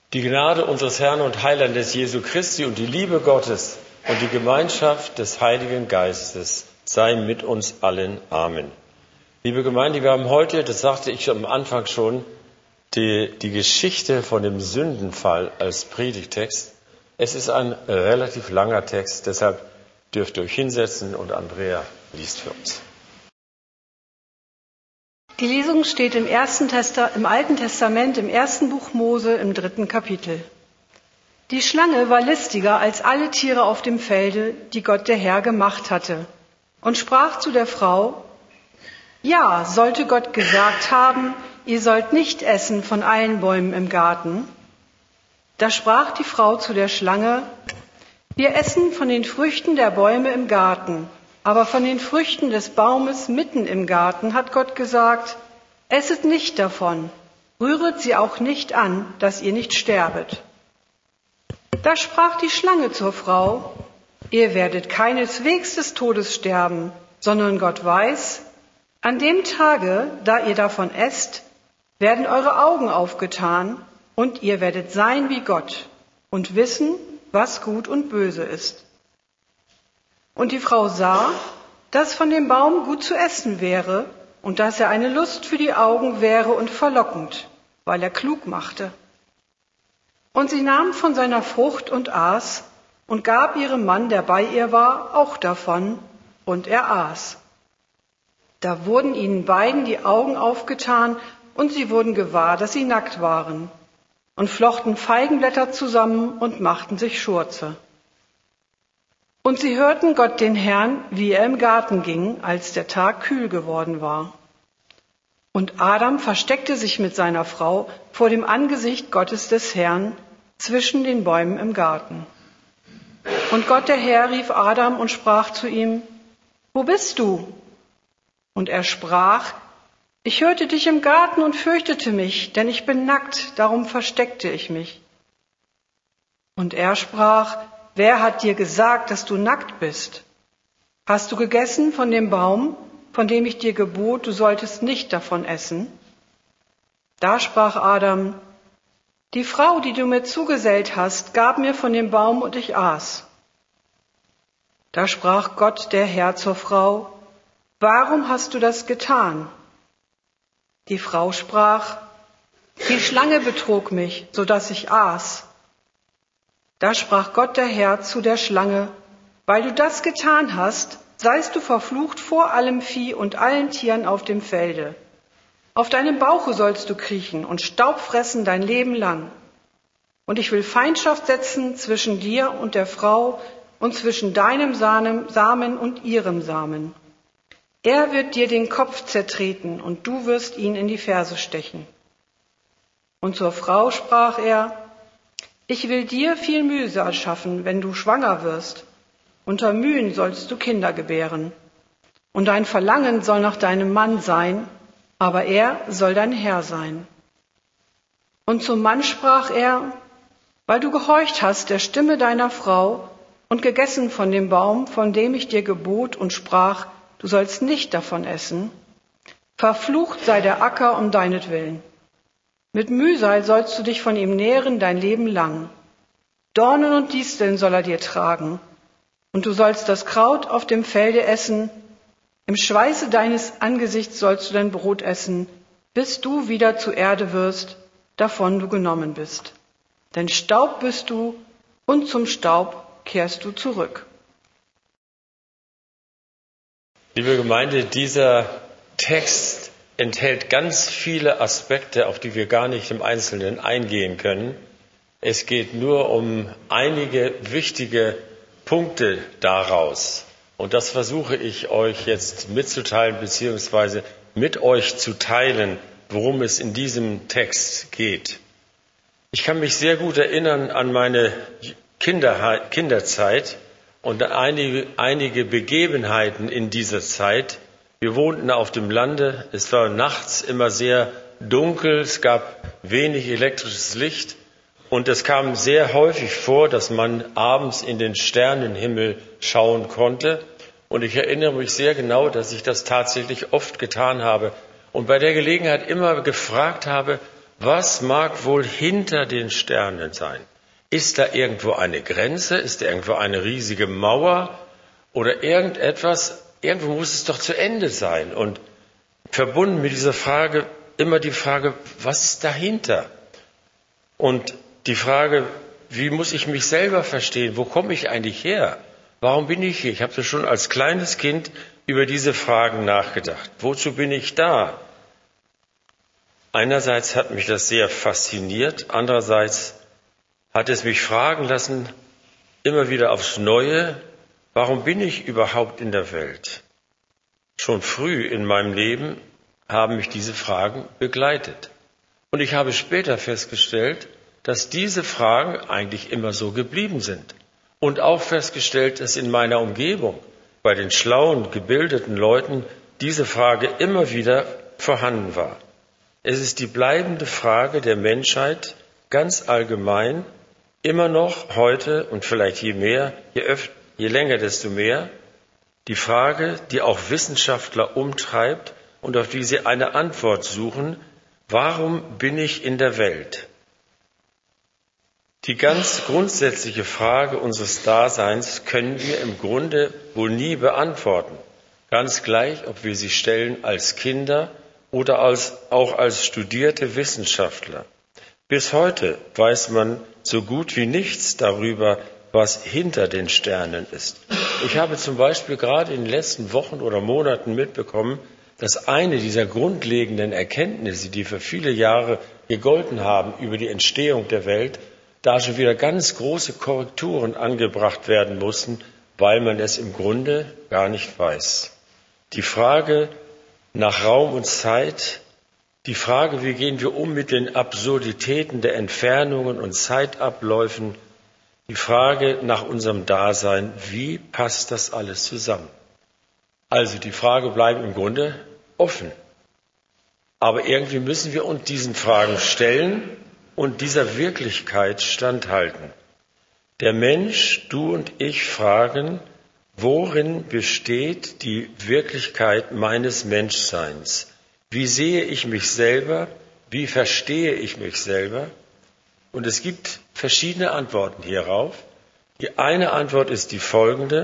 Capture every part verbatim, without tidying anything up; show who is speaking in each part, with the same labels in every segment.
Speaker 1: Die Gnade unseres Herrn und Heilandes Jesu Christi und die Liebe Gottes und die Gemeinschaft des Heiligen Geistes sei mit uns allen. Amen. Liebe Gemeinde, wir haben heute, das sagte ich am Anfang schon, die, die Geschichte von dem Sündenfall als Predigtext. Es ist ein relativ langer Text, deshalb dürft ihr euch hinsetzen und Andrea liest für uns.
Speaker 2: Die Lesung steht im, ersten Testa- im Alten Testament, im ersten Buch Mose, im dritten Kapitel. Die Schlange war listiger als alle Tiere auf dem Felde, die Gott der Herr gemacht hatte, und sprach zu der Frau: Ja, sollte Gott gesagt haben, ihr sollt nicht essen von allen Bäumen im Garten? Da sprach die Frau zu der Schlange: Wir essen von den Früchten der Bäume im Garten. Aber von den Früchten des Baumes mitten im Garten hat Gott gesagt: Esset nicht davon, rühret sie auch nicht an, dass ihr nicht sterbet. Da sprach die Schlange zur Frau: Ihr werdet keineswegs des Todes sterben, sondern Gott weiß, an dem Tage, da ihr davon esst, werden eure Augen aufgetan, und ihr werdet sein wie Gott und wissen, was gut und böse ist. Und die Frau sah, dass von dem Baum gut zu essen wäre und dass er eine Lust für die Augen wäre und verlockend, weil er klug machte. Und sie nahm von seiner Frucht und aß und gab ihrem Mann, der bei ihr war, auch davon, und er aß. Da wurden ihnen beiden die Augen aufgetan und sie wurden gewahr, dass sie nackt waren, und flochten Feigenblätter zusammen und machten sich Schurze. Und sie hörten Gott den Herrn, wie er im Garten ging, als der Tag kühl geworden war. Und Adam versteckte sich mit seiner Frau vor dem Angesicht Gottes des Herrn zwischen den Bäumen im Garten. Und Gott der Herr rief Adam und sprach zu ihm: Wo bist du? Und er sprach: Ich hörte dich im Garten und fürchtete mich, denn ich bin nackt, darum versteckte ich mich. Und er sprach: Wer hat dir gesagt, dass du nackt bist? Hast du gegessen von dem Baum, von dem ich dir gebot, du solltest nicht davon essen? Da sprach Adam: Die Frau, die du mir zugesellt hast, gab mir von dem Baum und ich aß. Da sprach Gott der Herr zur Frau: Warum hast du das getan? Die Frau sprach: Die Schlange betrog mich, so dass ich aß. Da sprach Gott der Herr zu der Schlange: Weil du das getan hast, seist du verflucht vor allem Vieh und allen Tieren auf dem Felde. Auf deinem Bauche sollst du kriechen und Staub fressen dein Leben lang. Und ich will Feindschaft setzen zwischen dir und der Frau und zwischen deinem Samen und ihrem Samen. Er wird dir den Kopf zertreten und du wirst ihn in die Ferse stechen. Und zur Frau sprach er: Ich will dir viel Mühsal schaffen, wenn du schwanger wirst. Unter Mühen sollst du Kinder gebären. Und dein Verlangen soll nach deinem Mann sein, aber er soll dein Herr sein. Und zum Mann sprach er: Weil du gehorcht hast der Stimme deiner Frau und gegessen von dem Baum, von dem ich dir gebot und sprach, du sollst nicht davon essen, verflucht sei der Acker um deinetwillen. Mit Mühsal sollst du dich von ihm nähren dein Leben lang. Dornen und Disteln soll er dir tragen. Und du sollst das Kraut auf dem Felde essen. Im Schweiße deines Angesichts sollst du dein Brot essen, bis du wieder zur Erde wirst, davon du genommen bist. Denn Staub bist du, und zum Staub kehrst du zurück.
Speaker 1: Liebe Gemeinde, dieser Text enthält ganz viele Aspekte, auf die wir gar nicht im Einzelnen eingehen können. Es geht nur um einige wichtige Punkte daraus. Und das versuche ich euch jetzt mitzuteilen, beziehungsweise mit euch zu teilen, worum es in diesem Text geht. Ich kann mich sehr gut erinnern an meine Kinder, Kinderzeit und einige, einige Begebenheiten in dieser Zeit. Wir wohnten auf dem Lande, es war nachts immer sehr dunkel, es gab wenig elektrisches Licht und es kam sehr häufig vor, dass man abends in den Sternenhimmel schauen konnte. Und ich erinnere mich sehr genau, dass ich das tatsächlich oft getan habe und bei der Gelegenheit immer gefragt habe, Was mag wohl hinter den Sternen sein? Ist da irgendwo eine Grenze? Ist da irgendwo eine riesige Mauer? Oder irgendetwas? Irgendwo muss es doch zu Ende sein. Und verbunden mit dieser Frage immer die Frage, was ist dahinter? Und die Frage, wie muss ich mich selber verstehen? Wo komme ich eigentlich her? Warum bin ich hier? Ich habe so schon als kleines Kind über diese Fragen nachgedacht. Wozu bin ich da? Einerseits hat mich das sehr fasziniert, andererseits hat es mich fragen lassen, immer wieder aufs Neue, warum bin ich überhaupt in der Welt? Schon früh in meinem Leben haben mich diese Fragen begleitet. Und ich habe später festgestellt, dass diese Fragen eigentlich immer so geblieben sind. Und auch festgestellt, dass in meiner Umgebung, bei den schlauen, gebildeten Leuten, diese Frage immer wieder vorhanden war. Es ist die bleibende Frage der Menschheit ganz allgemein, immer noch heute und vielleicht je mehr, je, öf- je länger, desto mehr, die Frage, die auch Wissenschaftler umtreibt und auf die sie eine Antwort suchen, warum bin ich in der Welt? Die ganz grundsätzliche Frage unseres Daseins können wir im Grunde wohl nie beantworten, ganz gleich, ob wir sie stellen als Kinder oder als, auch als studierte Wissenschaftler. Bis heute weiß man so gut wie nichts darüber, was hinter den Sternen ist. Ich habe zum Beispiel gerade in den letzten Wochen oder Monaten mitbekommen, dass eine dieser grundlegenden Erkenntnisse, die für viele Jahre gegolten haben über die Entstehung der Welt, da schon wieder ganz große Korrekturen angebracht werden mussten, weil man es im Grunde gar nicht weiß. Die Frage nach Raum und Zeit, die Frage, wie gehen wir um mit den Absurditäten der Entfernungen und Zeitabläufen, die Frage nach unserem Dasein, wie passt das alles zusammen? Also die Frage bleibt im Grunde offen. Aber irgendwie müssen wir uns diesen Fragen stellen und dieser Wirklichkeit standhalten. Der Mensch, du und ich fragen, worin besteht die Wirklichkeit meines Menschseins? Wie sehe ich mich selber? Wie verstehe ich mich selber? Und es gibt verschiedene Antworten hierauf. Die eine Antwort ist die folgende.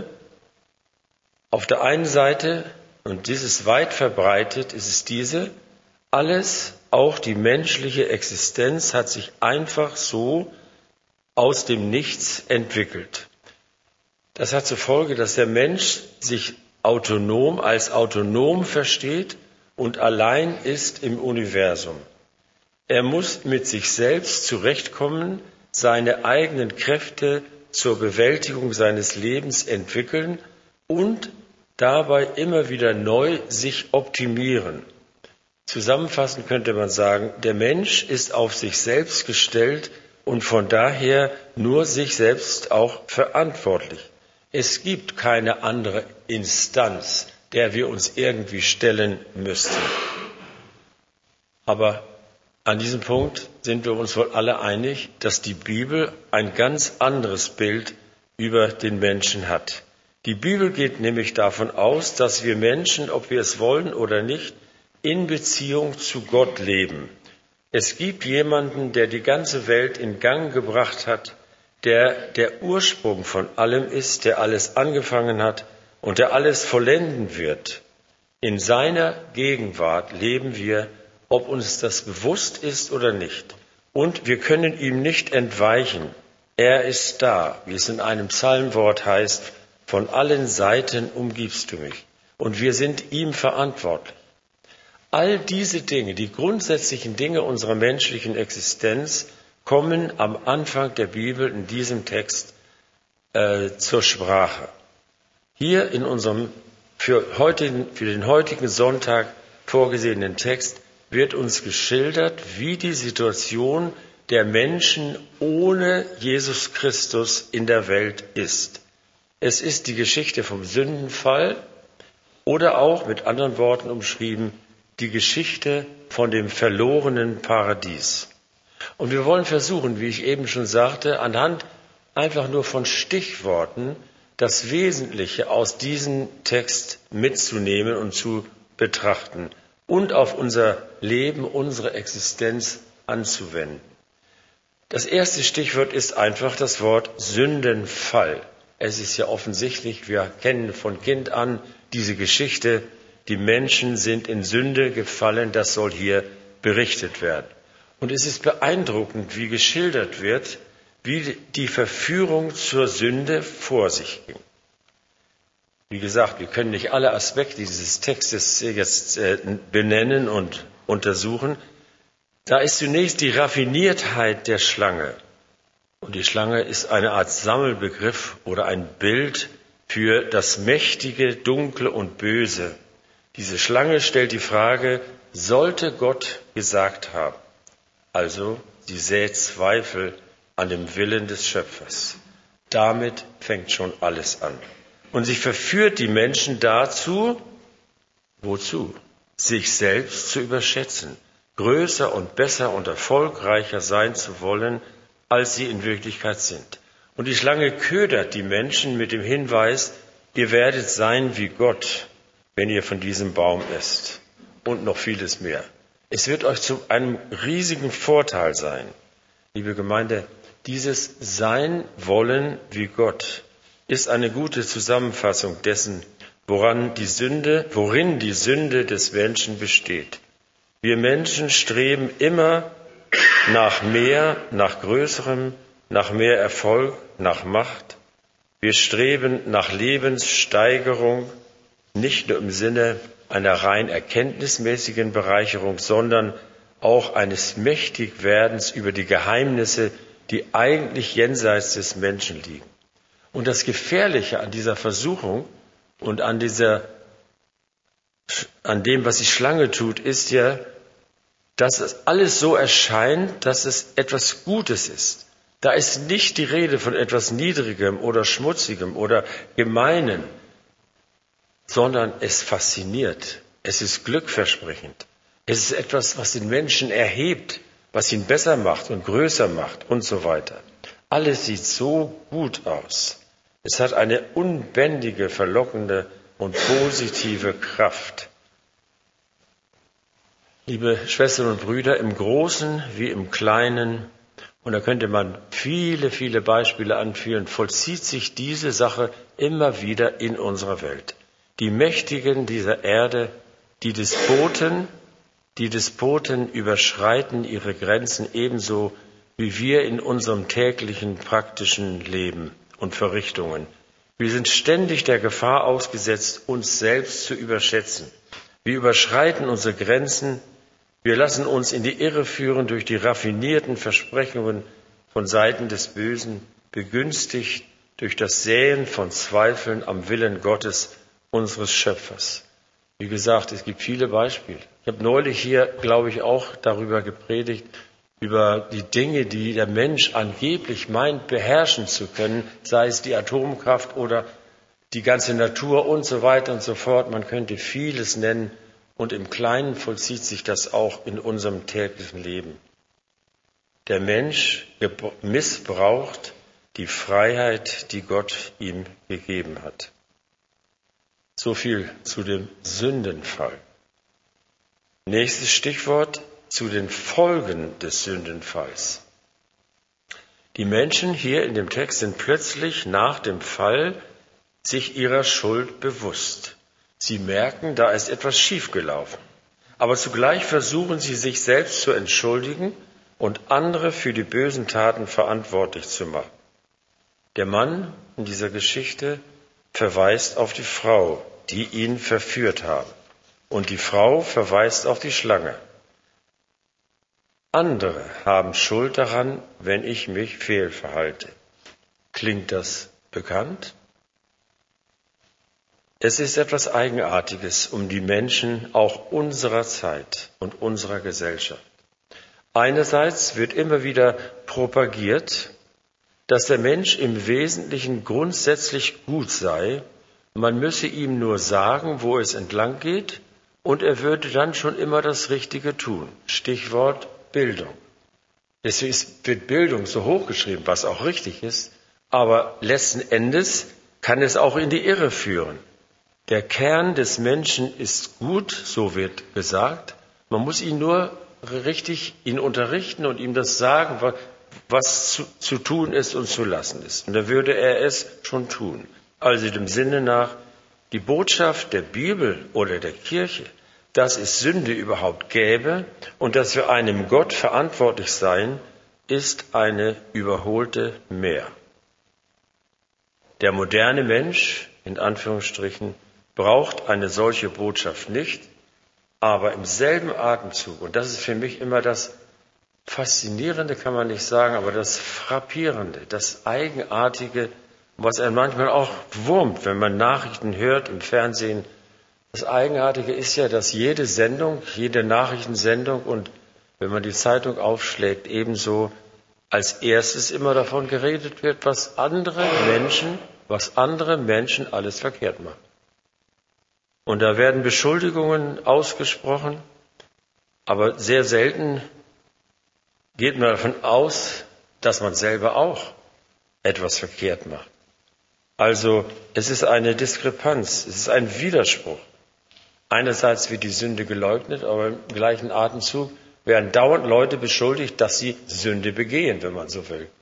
Speaker 1: Auf der einen Seite, und dies ist weit verbreitet, ist es diese, alles, auch die menschliche Existenz, hat sich einfach so aus dem Nichts entwickelt. Das hat zur Folge, dass der Mensch sich autonom als autonom versteht und allein ist im Universum. Er muss mit sich selbst zurechtkommen, seine eigenen Kräfte zur Bewältigung seines Lebens entwickeln und dabei immer wieder neu sich optimieren. Zusammenfassend könnte man sagen, der Mensch ist auf sich selbst gestellt und von daher nur sich selbst auch verantwortlich. Es gibt keine andere Instanz, der wir uns irgendwie stellen müssten. Aber an diesem Punkt sind wir uns wohl alle einig, dass die Bibel ein ganz anderes Bild über den Menschen hat. Die Bibel geht nämlich davon aus, dass wir Menschen, ob wir es wollen oder nicht, in Beziehung zu Gott leben. Es gibt jemanden, der die ganze Welt in Gang gebracht hat, der der Ursprung von allem ist, der alles angefangen hat und der alles vollenden wird. In seiner Gegenwart leben wir, ob uns das bewusst ist oder nicht. Und wir können ihm nicht entweichen. Er ist da, wie es in einem Psalmwort heißt, von allen Seiten umgibst du mich. Und wir sind ihm verantwortlich. All diese Dinge, die grundsätzlichen Dinge unserer menschlichen Existenz, kommen am Anfang der Bibel in diesem Text äh, zur Sprache. Hier in unserem für, heute, für den heutigen Sonntag vorgesehenen Text wird uns geschildert, wie die Situation der Menschen ohne Jesus Christus in der Welt ist. Es ist die Geschichte vom Sündenfall oder auch mit anderen Worten umschrieben, die Geschichte von dem verlorenen Paradies. Und wir wollen versuchen, wie ich eben schon sagte, anhand einfach nur von Stichworten das Wesentliche aus diesem Text mitzunehmen und zu betrachten und auf unser Leben, unsere Existenz anzuwenden. Das erste Stichwort ist einfach das Wort Sündenfall. Es ist ja offensichtlich, wir kennen von Kind an diese Geschichte, die Menschen sind in Sünde gefallen, das soll hier berichtet werden. Und es ist beeindruckend, wie geschildert wird, wie die Verführung zur Sünde vor sich ging. Wie gesagt, wir können nicht alle Aspekte dieses Textes jetzt benennen und untersuchen. Da ist zunächst die Raffiniertheit der Schlange. Und die Schlange ist eine Art Sammelbegriff oder ein Bild für das Mächtige, Dunkle und Böse. Diese Schlange stellt die Frage, sollte Gott gesagt haben? Also, sie sät Zweifel an dem Willen des Schöpfers. Damit fängt schon alles an. Und sie verführt die Menschen dazu, wozu? Sich selbst zu überschätzen, größer und besser und erfolgreicher sein zu wollen, als sie in Wirklichkeit sind. Und die Schlange ködert die Menschen mit dem Hinweis, ihr werdet sein wie Gott, wenn ihr von diesem Baum esst. Und noch vieles mehr. Es wird euch zu einem riesigen Vorteil sein. Liebe Gemeinde, dieses Sein wollen wie Gott ist eine gute Zusammenfassung dessen, woran die Sünde, worin die Sünde des Menschen besteht. Wir Menschen streben immer nach mehr, nach Größerem, nach mehr Erfolg, nach Macht. Wir streben nach Lebenssteigerung, nicht nur im Sinne einer rein erkenntnismäßigen Bereicherung, sondern auch eines Mächtigwerdens über die Geheimnisse, die eigentlich jenseits des Menschen liegen. Und das Gefährliche an dieser Versuchung und an dieser, an dem, was die Schlange tut, ist ja, dass es alles so erscheint, dass es etwas Gutes ist. Da ist nicht die Rede von etwas Niedrigem oder Schmutzigem oder Gemeinen, sondern es fasziniert. Es ist glückversprechend. Es ist etwas, was den Menschen erhebt, was ihn besser macht und größer macht und so weiter. Alles sieht so gut aus. Es hat eine unbändige, verlockende und positive Kraft. Liebe Schwestern und Brüder, im Großen wie im Kleinen, und da könnte man viele, viele Beispiele anführen, vollzieht sich diese Sache immer wieder in unserer Welt. Die Mächtigen dieser Erde, die Despoten, die Despoten überschreiten ihre Grenzen ebenso wie wir in unserem täglichen praktischen Leben und Verrichtungen. Wir sind ständig der Gefahr ausgesetzt, uns selbst zu überschätzen. Wir überschreiten unsere Grenzen. Wir lassen uns in die Irre führen durch die raffinierten Versprechungen von Seiten des Bösen, begünstigt durch das Säen von Zweifeln am Willen Gottes, unseres Schöpfers. Wie gesagt, es gibt viele Beispiele. Ich habe neulich hier, glaube ich, auch darüber gepredigt, über die Dinge, die der Mensch angeblich meint, beherrschen zu können, sei es die Atomkraft oder die ganze Natur und so weiter und so fort. Man könnte vieles nennen und im Kleinen vollzieht sich das auch in unserem täglichen Leben. Der Mensch missbraucht die Freiheit, die Gott ihm gegeben hat. So viel zu dem Sündenfall. Nächstes Stichwort zu den Folgen des Sündenfalls. Die Menschen hier in dem Text sind plötzlich nach dem Fall sich ihrer Schuld bewusst. Sie merken, da ist etwas schiefgelaufen. Aber zugleich versuchen sie, sich selbst zu entschuldigen und andere für die bösen Taten verantwortlich zu machen. Der Mann in dieser Geschichte verweist auf die Frau, die ihn verführt haben. Und die Frau verweist auf die Schlange. Andere haben Schuld daran, wenn ich mich fehlverhalte. Klingt das bekannt? Es ist etwas Eigenartiges um die Menschen auch unserer Zeit und unserer Gesellschaft. Einerseits wird immer wieder propagiert, dass der Mensch im Wesentlichen grundsätzlich gut sei, man müsse ihm nur sagen, wo es entlang geht, und er würde dann schon immer das Richtige tun. Stichwort Bildung. Deswegen wird Bildung so hochgeschrieben, was auch richtig ist, aber letzten Endes kann es auch in die Irre führen. Der Kern des Menschen ist gut, so wird gesagt, man muss ihn nur richtig ihn unterrichten und ihm das sagen, was zu, zu tun ist und zu lassen ist. Und dann würde er es schon tun. Also dem Sinne nach, die Botschaft der Bibel oder der Kirche, dass es Sünde überhaupt gäbe und dass wir einem Gott verantwortlich seien, ist eine überholte Mehr. Der moderne Mensch, in Anführungsstrichen, braucht eine solche Botschaft nicht, aber im selben Atemzug, und das ist für mich immer das Faszinierende, kann man nicht sagen, aber das Frappierende, das Eigenartige, was einen manchmal auch wurmt, wenn man Nachrichten hört im Fernsehen. Das Eigenartige ist ja, dass jede Sendung, jede Nachrichtensendung und wenn man die Zeitung aufschlägt, ebenso als erstes immer davon geredet wird, was andere Menschen, was andere Menschen alles verkehrt machen. Und da werden Beschuldigungen ausgesprochen, aber sehr selten geht man davon aus, dass man selber auch etwas verkehrt macht. Also es ist eine Diskrepanz, es ist ein Widerspruch. Einerseits wird die Sünde geleugnet, aber im gleichen Atemzug werden dauernd Leute beschuldigt, dass sie Sünde begehen, wenn man so will.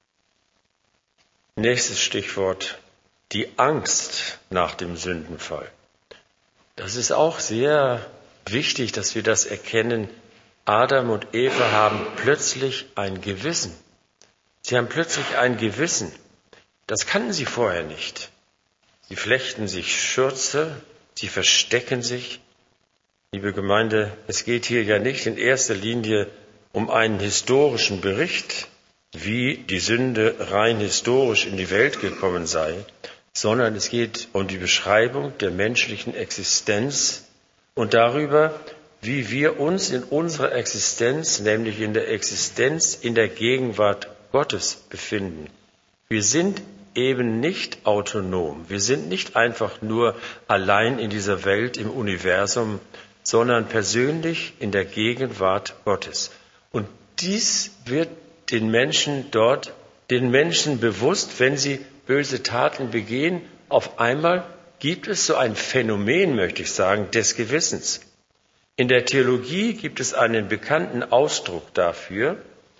Speaker 1: Nächstes Stichwort, die Angst nach dem Sündenfall. Das ist auch sehr wichtig, dass wir das erkennen. Adam und Eva haben plötzlich ein Gewissen. Sie haben plötzlich ein Gewissen. Das kannten sie vorher nicht. Sie flechten sich Schürze, sie verstecken sich. Liebe Gemeinde, es geht hier ja nicht in erster Linie um einen historischen Bericht, wie die Sünde rein historisch in die Welt gekommen sei, sondern es geht um die Beschreibung der menschlichen Existenz und darüber, wie wir uns in unserer Existenz, nämlich in der Existenz in der Gegenwart Gottes befinden. Wir sind eben nicht autonom, wir sind nicht einfach nur allein in dieser Welt, im Universum, sondern persönlich in der Gegenwart Gottes. Und dies wird den Menschen dort, den Menschen bewusst, wenn sie böse Taten begehen. Auf einmal gibt es so ein Phänomen, möchte ich sagen, des Gewissens. In der Theologie gibt es einen bekannten Ausdruck dafür,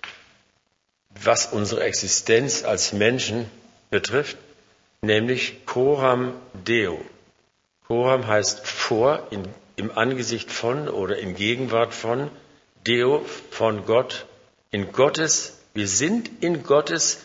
Speaker 1: was unsere Existenz als Menschen betrifft, nämlich coram Deo. Coram heißt vor, in, im Angesicht von oder in Gegenwart von, Deo von Gott, in Gottes, wir sind in Gottes,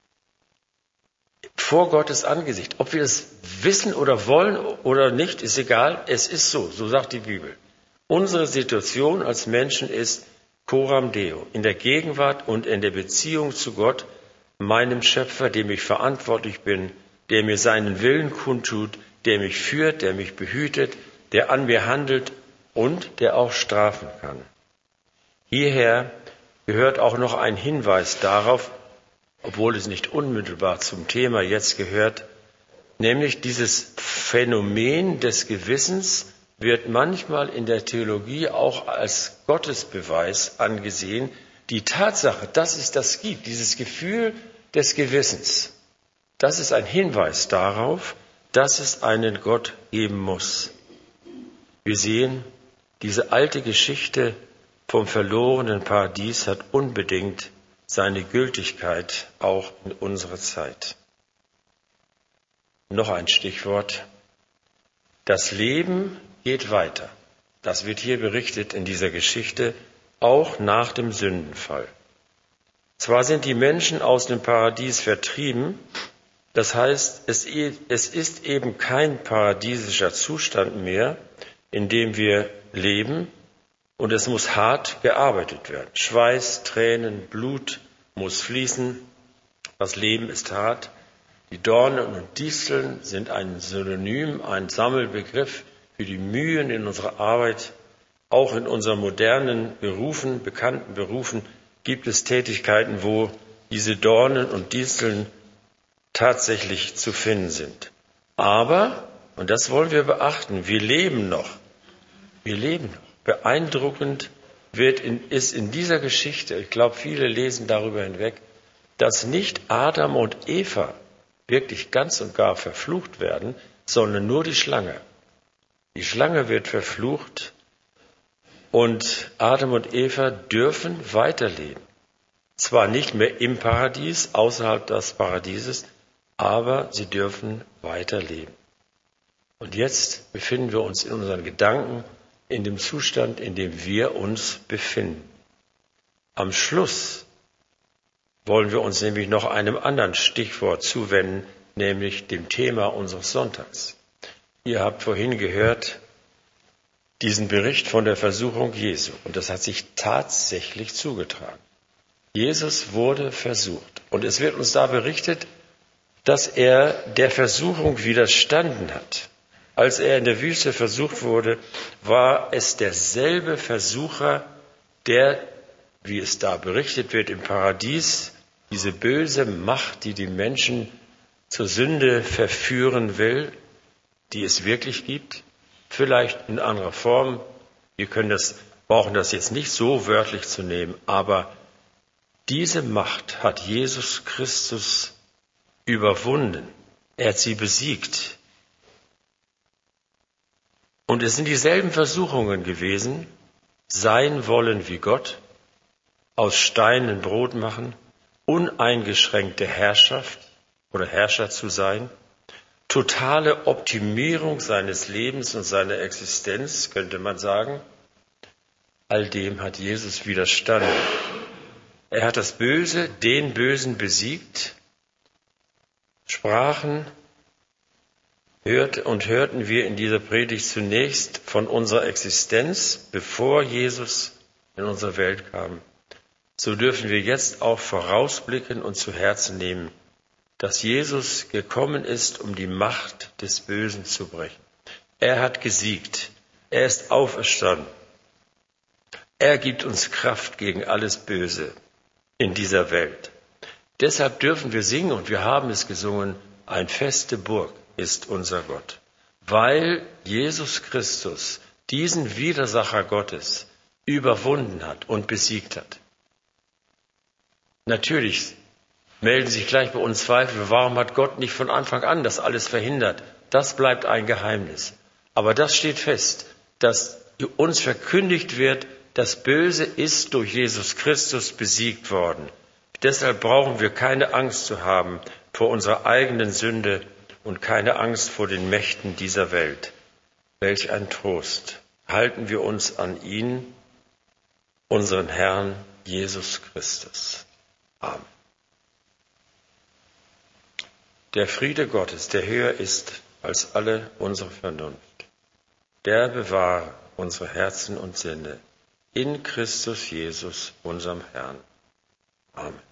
Speaker 1: vor Gottes Angesicht. Ob wir es wissen oder wollen oder nicht, ist egal, es ist so, so sagt die Bibel. Unsere Situation als Menschen ist coram Deo, in der Gegenwart und in der Beziehung zu Gott, meinem Schöpfer, dem ich verantwortlich bin, der mir seinen Willen kundtut, der mich führt, der mich behütet, der an mir handelt und der auch strafen kann. Hierher gehört auch noch ein Hinweis darauf, obwohl es nicht unmittelbar zum Thema jetzt gehört, nämlich dieses Phänomen des Gewissens wird manchmal in der Theologie auch als Gottesbeweis angesehen. Die Tatsache, dass es das gibt, dieses Gefühl des Gewissens, das ist ein Hinweis darauf, dass es einen Gott geben muss. Wir sehen, diese alte Geschichte vom verlorenen Paradies hat unbedingt seine Gültigkeit auch in unserer Zeit. Noch ein Stichwort. Das Leben geht weiter. Das wird hier berichtet in dieser Geschichte, auch nach dem Sündenfall. Zwar sind die Menschen aus dem Paradies vertrieben, das heißt, es ist eben kein paradiesischer Zustand mehr, in dem wir leben, und es muss hart gearbeitet werden. Schweiß, Tränen, Blut muss fließen. Das Leben ist hart. Die Dornen und Disteln sind ein Synonym, ein Sammelbegriff für die Mühen in unserer Arbeit. Auch in unseren modernen Berufen, bekannten Berufen, gibt es Tätigkeiten, wo diese Dornen und Disteln tatsächlich zu finden sind. Aber, und das wollen wir beachten, wir leben noch. Wir leben noch. Beeindruckend wird in, ist in dieser Geschichte, ich glaube, viele lesen darüber hinweg, dass nicht Adam und Eva wirklich ganz und gar verflucht werden, sondern nur die Schlange. Die Schlange wird verflucht, Und Adam und Eva dürfen weiterleben. Zwar nicht mehr im Paradies, außerhalb des Paradieses, aber sie dürfen weiterleben. Und jetzt befinden wir uns in unseren Gedanken in dem Zustand, in dem wir uns befinden. Am Schluss wollen wir uns nämlich noch einem anderen Stichwort zuwenden, nämlich dem Thema unseres Sonntags. Ihr habt vorhin gehört diesen Bericht von der Versuchung Jesu, und das hat sich tatsächlich zugetragen. Jesus wurde versucht, und es wird uns da berichtet, dass er der Versuchung widerstanden hat. Als er in der Wüste versucht wurde, war es derselbe Versucher, der, wie es da berichtet wird, im Paradies, diese böse Macht, die die Menschen zur Sünde verführen will, die es wirklich gibt, vielleicht in anderer Form. Wir können das, brauchen das jetzt nicht so wörtlich zu nehmen, aber diese Macht hat Jesus Christus überwunden. Er hat sie besiegt. Und es sind dieselben Versuchungen gewesen, sein wollen wie Gott, aus Steinen Brot machen, uneingeschränkte Herrschaft oder Herrscher zu sein, totale Optimierung seines Lebens und seiner Existenz, könnte man sagen. All dem hat Jesus widerstanden. Er hat das Böse, den Bösen besiegt. Sprachen hört und hörten wir in dieser Predigt zunächst von unserer Existenz, bevor Jesus in unsere Welt kam. So dürfen wir jetzt auch vorausblicken und zu Herzen nehmen, dass Jesus gekommen ist, um die Macht des Bösen zu brechen. Er hat gesiegt. Er ist auferstanden. Er gibt uns Kraft gegen alles Böse in dieser Welt. Deshalb dürfen wir singen, und wir haben es gesungen, ein feste Burg ist unser Gott, weil Jesus Christus diesen Widersacher Gottes überwunden hat und besiegt hat. Natürlich melden sich gleich bei uns Zweifel, warum hat Gott nicht von Anfang an das alles verhindert? Das bleibt ein Geheimnis. Aber das steht fest, dass uns verkündigt wird, das Böse ist durch Jesus Christus besiegt worden. Deshalb brauchen wir keine Angst zu haben vor unserer eigenen Sünde und keine Angst vor den Mächten dieser Welt. Welch ein Trost. Halten wir uns an ihn, unseren Herrn Jesus Christus. Amen. Der Friede Gottes, der höher ist als alle unsere Vernunft, der bewahre unsere Herzen und Sinne in Christus Jesus, unserem Herrn. Amen.